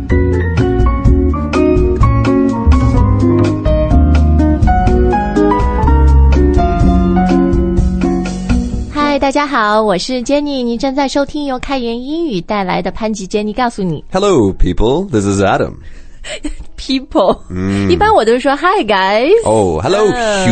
大家好，我是 Jenny， 你正在收听由开言英语带来的潘吉 Jenny 告诉你。 Hello people, this is Adam. People 一般我都说 Hi guys. Oh, hello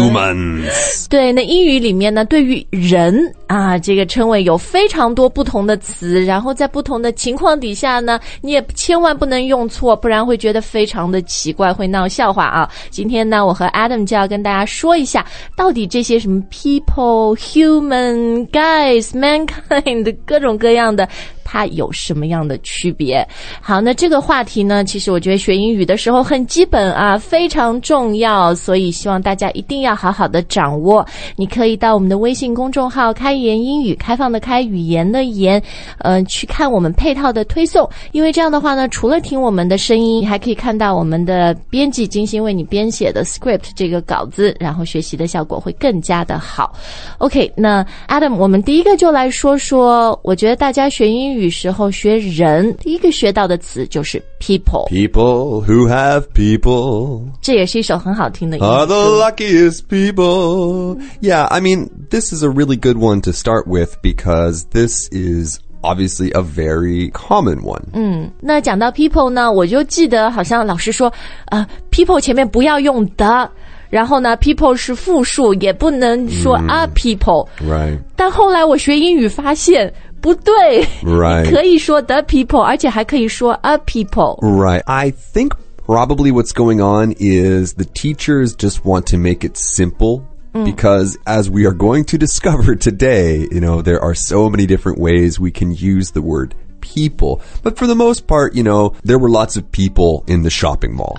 humans. 对，那英语里面呢，对于人啊这个称谓有非常多不同的词，然后在不同的情况底下呢，你也千万不能用错，不然会觉得非常的奇怪，会闹笑话啊。今天呢，我和 Adam 就要跟大家说一下，到底这些什么 people, human, guys, mankind 各种各样的它有什么样的区别。好，那这个话题呢，其实我觉得学英语的时候很基本啊，非常重要，所以希望大家一定要好好的掌握。你可以到我们的微信公众号开言英语，开放的开，语言的言，去看我们配套的推送，因为这样的话呢，除了听我们的声音，还可以看到我们的编辑精心为你编写的 script 这个稿子，然后学习的效果会更加的好。 OK， 那 Adam 我们第一个就来说说，我觉得大家学英语时候学人第一个学到的词就是 people. People who have people. 这也是一首很好听的英语歌。 Are the luckiest people. Yeah, I mean, this is a really good one to start with because this is obviously a very common one. 那讲到 people 呢，我就记得好像老师说people 前面不要用的，然后呢 people 是复数，也不能说a people. Right. 但后来我学英语发现不对， Right. 你可以说 the people， 而且还可以说 a people. Right. I think probably what's going on is the teachers just want to make it simple. Because as we are going to discover today, you know, there are so many different ways we can use the word people. But for the most part, you know, there were lots of people in the shopping mall.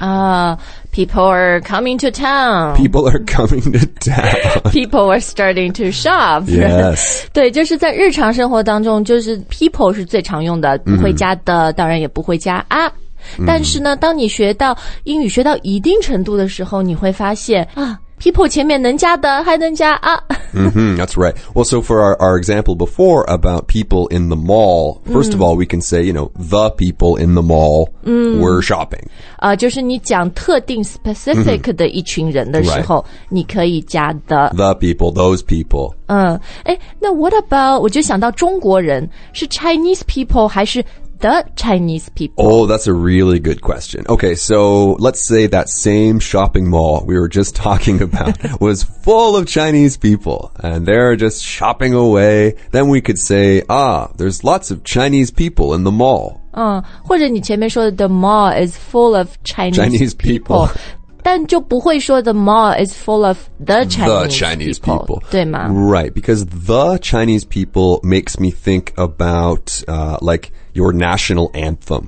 People are coming to town. People are coming to town. People are starting to shop. Yes. 对，就是在日常生活当中，就是 people 是最常用的，不会加的，当然也不会加啊。但是呢，当你学到英语学到一定程度的时候，你会发现啊，people 前面能加的还能加啊。 That's right. Well, so for our example before about people in the mall, first of all, we can say, you know, the people in the mall were shopping. 就是你讲特定 specific 的一群人的时候，你可以加的。 The people, those people. 那 what about 我就想到中国人是 Chinese people 还是the Chinese people? Oh, that's a really good question. Okay, so let's say that same shopping mall we were just talking about was full of Chinese people and they're just shopping away. Then we could say, there's lots of Chinese people in the mall. 或者你前面说的 the mall is full of Chinese people. 但就不会说 the mall is full of the Chinese people. 对吗？ Right, because the Chinese people makes me think about like your national anthem.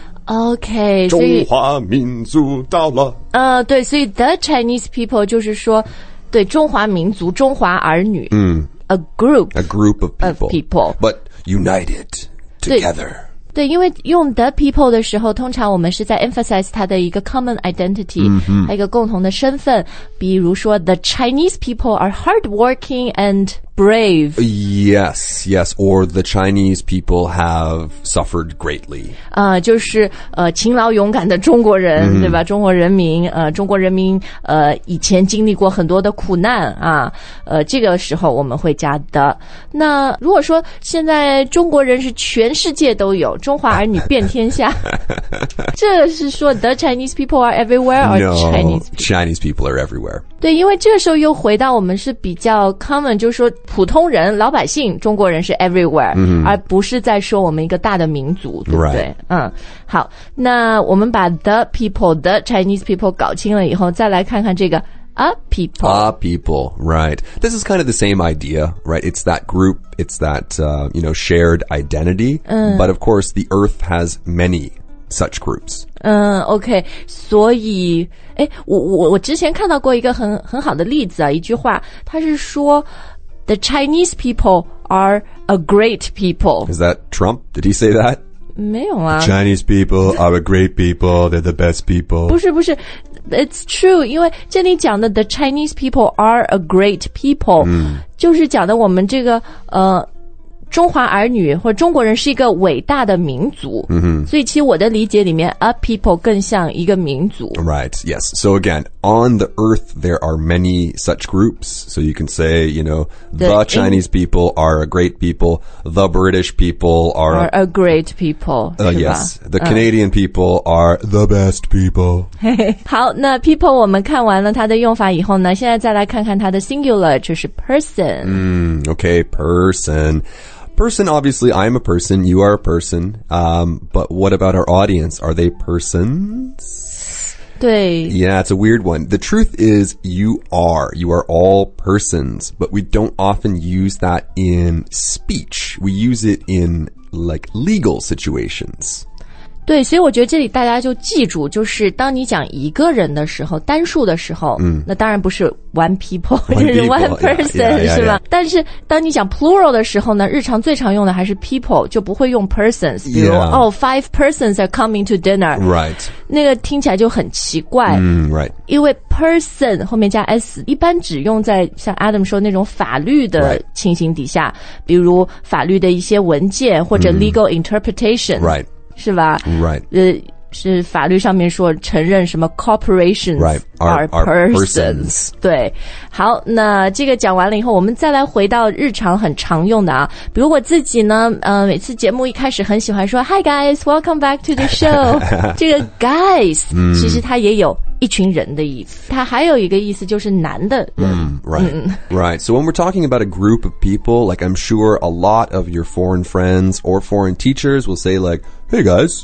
OK， 所以中华民族到了。 对，所以 the Chinese people 就是说，对中华民族、中华儿女。A group of people. But united together. 对，因为用 the people 的时候，通常我们是在 emphasize 它的一个 common identity，还有一个共同的身份。比如说 the Chinese people are hardworking and brave. Yes, or the Chinese people have suffered greatly. 就是勤劳勇敢的中国人，对吧？中国人民以前经历过很多的苦难啊，这个时候我们会加的。那如果说现在中国人是全世界都有，中华儿女遍天下，这是说 the Chinese people are everywhere or No, Chinese people are everywhere. 对，因为这个时候又回到我们是比较 common， 就是说普通人、老百姓，中国人是 everywhere，而不是在说我们一个大的民族，对不对？好，那我们把 the people、the Chinese people 搞清了以后，再来看看这个 a people. A people, right. This is kind of the same idea, right? It's that group, it's that, shared identity. But of course, the earth has many such groups. OK， 所以我之前看到过一个很好的例子啊，一句话，它是说 The Chinese people are a great people. Is that Trump? Did he say that? 没有啊。 Chinese people are a great people. They're the best people. 不是 It's true， 因为这里讲的 The Chinese people are a great people，就是讲的我们这个中华儿女或中国人是一个伟大的民族，所以其实我的理解里面 a people 更像一个民族。 Right, yes. So again, on the earth there are many such groups. So you can say, the Chinese people are a great people, the British people are a great people. Yes, the Canadian people are the best people. 好，那 people 我们看完了它的用法以后呢，现在再来看看它的 singular 就是 person. Okay, person.Person, obviously, I'm a person, you are a person, but what about our audience? Are they persons? 对 Yeah, it's a weird one. The truth is, you are all persons, but we don't often use that in speech. We use it in, like, legal situations. 对，所以我觉得这里大家就记住，就是当你讲一个人的时候，单数的时候，那当然不是 one people， 就是 one person， 是吧？但是当你讲 plural 的时候呢，日常最常用的还是 people， 就不会用 persons。比如5 persons are coming to dinner， 那个听起来就很奇怪，因为 person 后面加 s， 一般只用在像 Adam 说那种法律的情形底下，比如法律的一些文件或者 legal interpretation， 是吧？ Right. 是法律上面说承认什么 corporations are persons. 对，好，那这个讲完了以后，我们再来回到日常很常用的啊，比如我自己呢，每次节目一开始很喜欢说 Hi guys, welcome back to the show. 这个 guys 其实它也有一群人的意思，它还有一个意思就是男的人。 Right. So when we're talking about a group of people, like I'm sure a lot of your foreign friends or foreign teachers will say like, Hey guys.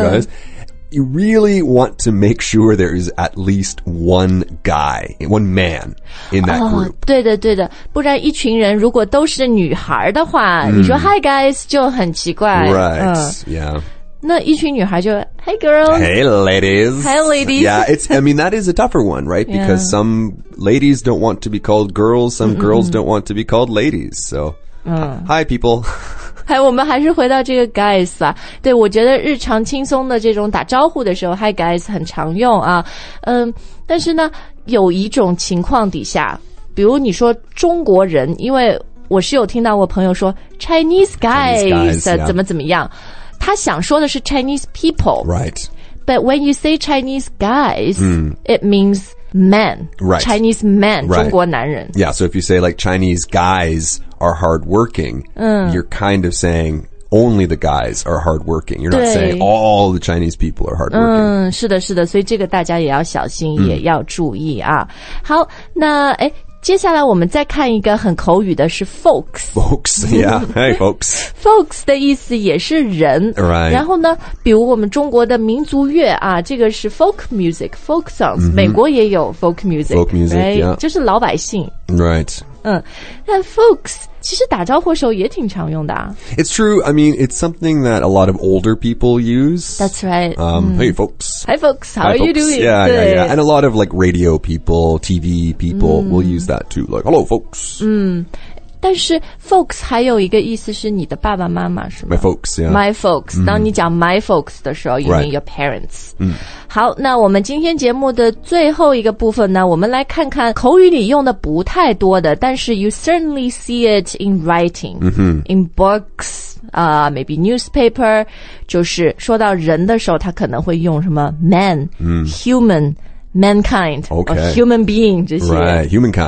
You really want to make sure there is at least one guy, one man in that group. 对的，不然一群人如果都是女孩的话，你说 Hi guys 就很奇怪。 Right, yeah. 那一群女孩就 Hey girls. Hey ladies. Hi ladies. Yeah, that is a tougher one, right? Because some ladies don't want to be called girls, some girls don't want to be called ladies. So, hi people. 我们还是回到这个 guys 啊，对，我觉得日常轻松的这种打招呼的时候 Hi guys 很常用啊，但是呢，有一种情况底下，比如你说中国人，因为我是有听到我朋友说 Chinese guys 怎么样，他想说的是 Chinese people. Right. But when you say Chinese guys, it means men. Right. Chinese men, 中国男人。 Yeah, so if you say like Chinese guys are hardworking, you're kind of saying only the guys are hardworking. You're not saying all the Chinese people are hardworking. 是的，所以这个大家也要小心，也要注意啊。好，那接下来我们再看一个很口语的是 folks. Folks, yeah. Hey, folks. Folks 的意思也是人。 Right. 然后呢，比如我们中国的民族乐啊，这个是 folk music, folk songs. 美国也有 folk music. Folk music, yeah. 就是老百姓。 Right. 那 folks 其实打招呼的时候也挺常用的啊。 It's true. It's something that a lot of older people use. That's right. Hey, folks. Hi, folks. How are you doing? Yeah. And a lot of like radio people, TV people will use that too. Like, hello, folks. 但是 folks 还有一个意思是你的爸爸妈妈是吗？ My folks, yeah. My folks. 当你讲 my folks 的时候 you mean your parents. 好，那我们今天节目的最后一个部分呢，我们来看看口语里用的不太多的，但是 you certainly see it in writing, in books, maybe newspaper. 就是说到人的时候，他可能会用什么 man, human, mankind, or human being 这些。 Right,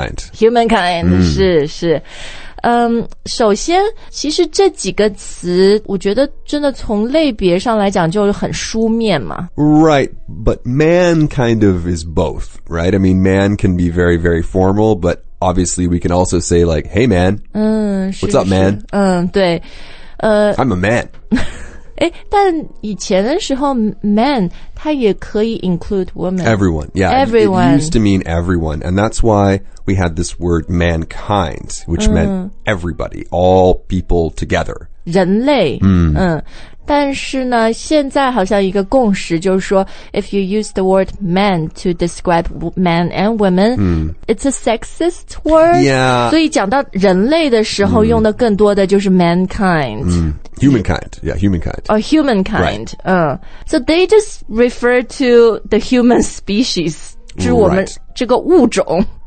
humankind. 是。首先，其实这几个词，我觉得真的从类别上来讲就很书面嘛。 Right, but man kind of is both, right? Man can be very, very formal, but obviously we can also say like, hey man, what's up man? 对 ，I'm a man. 但以前的时候 man 它也可以 include women. Everyone, yeah. Everyone. It used to mean everyone, and that's why we had this word mankind, which meant everybody, all people together. 人类，但是呢，现在好像一个共识就是说 if you use the word man to describe men and women, it's a sexist word. Yeah. 所以讲到人类的时候，用的更多的就是 mankind. Humankind, yeah, humankind. Or humankind, right. So they just refer to the human species, 就是我们这个物种。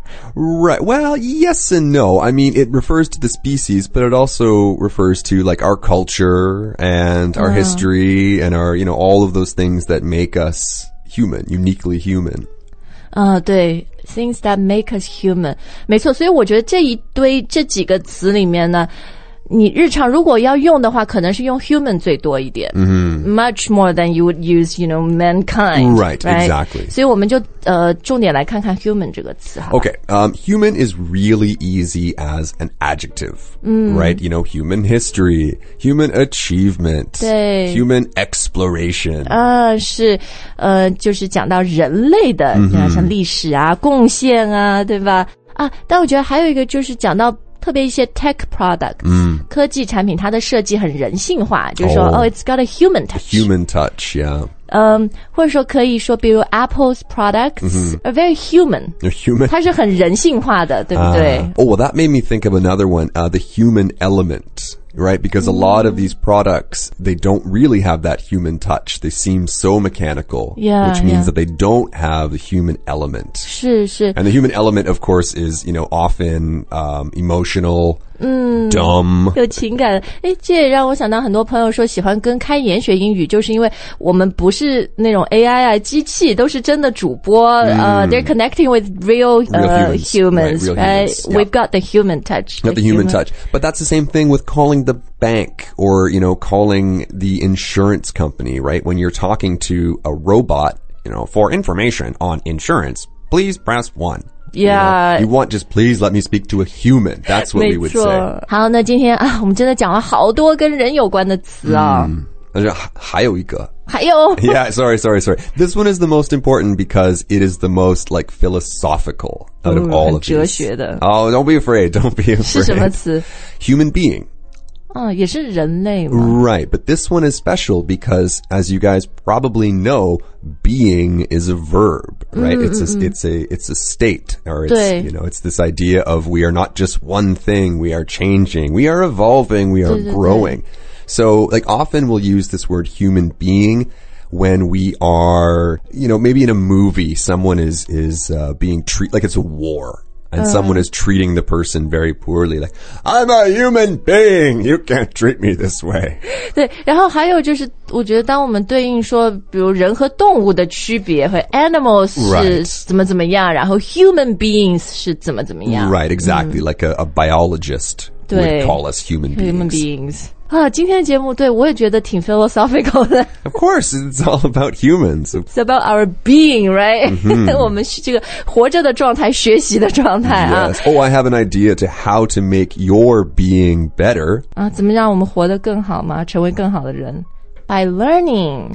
Right. Well, yes and no. I mean, it refers to the species, but it also refers to like our culture and our history and our, all of those things that make us human, uniquely human. 对 things that make us human. 没错，所以我觉得这几个词里面呢，你日常如果要用的话，可能是用 human 最多一点。Much more than you would use, mankind. Right, exactly. 所以我们就重点来看看 human 这个词哈。 Okay, human is really easy as an adjective, right? Human history, human achievement, 对 human exploration. 是就是讲到人类的，像历史啊、贡献啊，对吧？但我觉得还有一个就是讲到特别一些 tech products，科技产品它的设计很人性化，就是说it's got a human touch. Human touch, yeah. 或者说可以说比如 Apple's products are very human. They're human. 它是很人性化的，对不对 well, that made me think of another one, the human element. Right? Because a lot of these products, they don't really have that human touch. They seem so mechanical, which means that they don't have the human element. 是 And the human element, of course, is, often emotional, dumb. 有情感。这也让我想到很多朋友说喜欢跟开言学英语，就是因为我们不是那种 AI 机器，都是真的主播。They're connecting with real humans, right? Yeah. We've got the human touch. Got the human touch. But that's the same thing with calling the bank or, calling the insurance company, right? When you're talking to a robot, for information on insurance, please press 1. Yeah. You want just please let me speak to a human. That's what we would say. 好，那今天我们真的讲了好多跟人有关的词啊。 还有一个。 Yeah, sorry. This one is the most important because it is the most like philosophical out of all of these. 哲学的。 Oh, don't be afraid. Don't be afraid. 是什么词？ Human being. 也是人类吗？ Right, but this one is special because, as you guys probably know, being is a verb, right? It's a state, or it's it's this idea of we are not just one thing, we are changing, we are evolving, we are growing. So, like, often we'll use this word human being when we are, maybe in a movie, someone is being treated like it's a war. And someone is treating the person very poorly, like, I'm a human being, you can't treat me this way. 对，然后还有就是，我觉得当我们对应说，比如人和动物的区别，和 animals 是怎么样，然后 human beings 是怎么样。 Right, exactly, like a biologist would call us human beings. Human beings. 今天的节目对我也觉得挺 philosophical 的。 Of course, it's all about humans. It's about our being, right? 我们这个活着的状态，学习的状态啊。 Yes. Oh, I have an idea to how to make your being better. 怎么让我们活得更好吗？成为更好的人。By learning.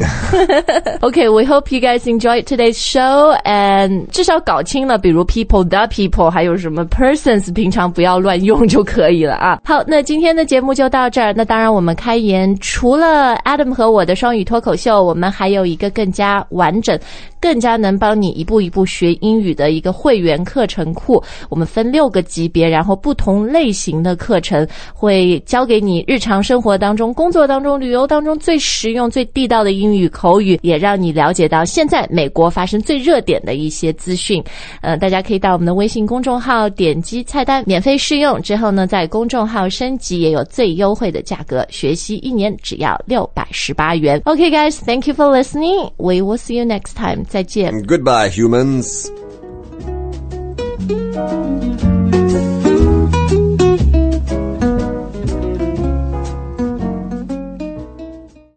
Okay, we hope you guys enjoyed today's show and 至少搞清了比如 people, the people 还有什么 persons 平常不要乱用就可以了啊。好，那今天的节目就到这儿。那当然我们开言除了 Adam 和我的双语脱口秀，我们还有一个更加完整更加能帮你一步一步学英语的一个会员课程库。我们分6个级别，然后不同类型的课程会教给你日常生活当中、工作当中、旅游当中最实用最地道的英语口语，也让你了解到现在美国发生最热点的一些资讯。大家可以到我们的微信公众号点击菜单免费试用，之后呢在公众号升级也有最优惠的价格，学习1年只要618元。Okay guys, thank you for listening. We will see you next time. 再见。 Goodbye, humans.